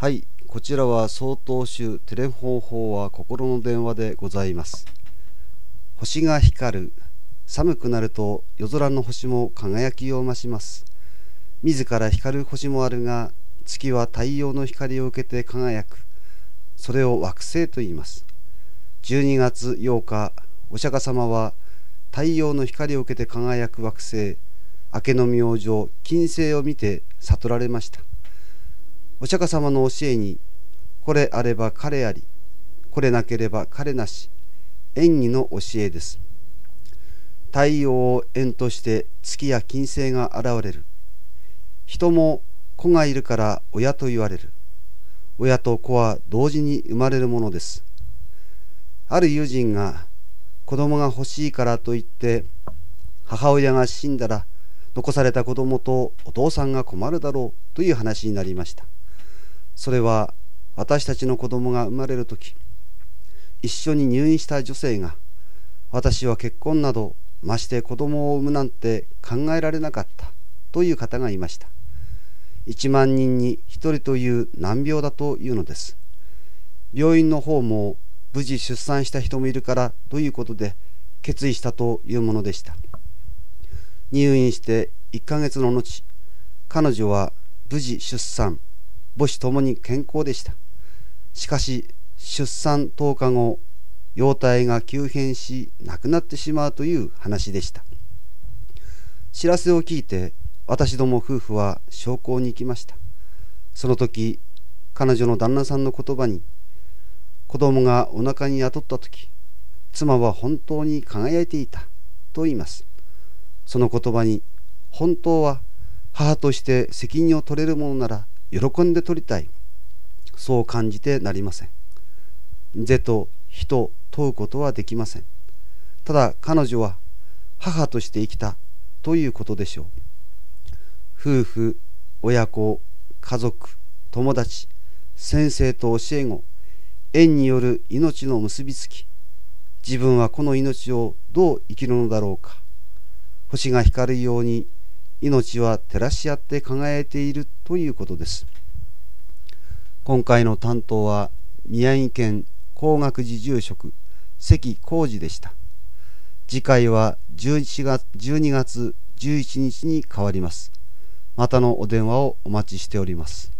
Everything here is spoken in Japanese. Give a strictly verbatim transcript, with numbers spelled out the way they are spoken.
はい、こちらは曹洞宗テレフォン法話心の電話でございます。星が光る。寒くなると夜空の星も輝きを増します。自ら光る星もあるが、月は太陽の光を受けて輝く。それを惑星と言います。じゅうにがつようか、お釈迦様は太陽の光を受けて輝く惑星、明けの明星金星を見て悟られました。お釈迦様の教えに、これあれば彼あり、これなければ彼なし、縁起の教えです。太陽を縁として月や金星が現れる。人も子がいるから親と言われる。親と子は同時に生まれるものです。ある友人が子供が欲しいからと言って母親が死んだら残された子供とお父さんが困るだろうという話になりました。それは私たちの子供が生まれるとき、一緒に入院した女性が、私は結婚などまして子供を産むなんて考えられなかったという方がいました。いちまんにんにひとりという難病だというのです。病院の方も無事出産した人もいるからということで決意したというものでした。入院していっかげつの後、彼女は無事出産、母子ともに健康でした。しかし出産とおかご、容体が急変し亡くなってしまうという話でした。知らせを聞いて私ども夫婦は焼香に行きました。その時、彼女の旦那さんの言葉に、子供がお腹に宿った時、妻は本当に輝いていたと言います。その言葉に、本当は母として責任を取れるものなら喜んで取りたい、そう感じてなりません。是と非と問うことはできません。ただ彼女は母として生きたということでしょう。夫婦、親子、家族、友達、先生と教え子、縁による命の結びつき、自分はこの命をどう生きるのだろうか。星が光るように命は照らし合って輝いているということです。今回の担当は宮城県光岳寺住職関浩二でした。次回はじゅうにがつじゅういちにちに変わります。またのお電話をお待ちしております。